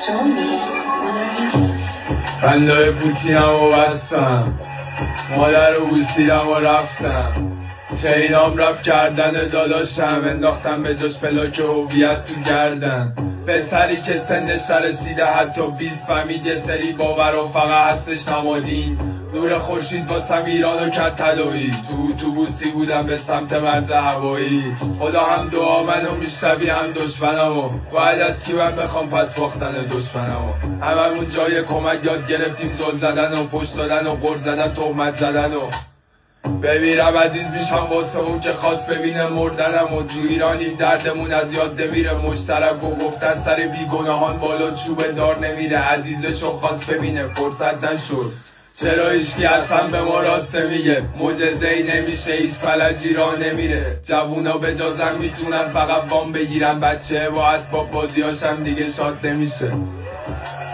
بندای پوتینم و بستم، مادر رو بوسیدم و رفتم، چینام رفت کردن داداشم، انداختم به جاش پلاک هویت تو گردن. پسری که سنش رسیده حتی 20 فهمید یه سری باورا فقط هستش نمادین. نور خورشید واسم ایرانو کرد تداعی، تو اتوبوسی بودم به سمت مرز هوایی. خدا هم دعا منو میشنوی هم دشمنمو، باید از کی من بخوام پس باختن دشمنمو. هممون جای کمک یاد گرفتیم زل زدن و پشت دادن و غر زدن تهمت زدن و بمیرم عزیز میشم واسه اون که خواست ببینه مردنم. و تو ایرانیم دردمون از یاد نمیره، مشترک و گفتن سر بیگناهان بالا چوب دار نمیره. عزیزشو خواست ببینه فرصت نشد، چرا هیچکی اصلا به ما راست نمیگه؟ معجزه‌ای نمیشه، هیچ فلجی را نمیره. جوونا به جازم میتونن فقط وام بگیرن، بچه با اسباب بازیاشم دیگه شاد نمیشه.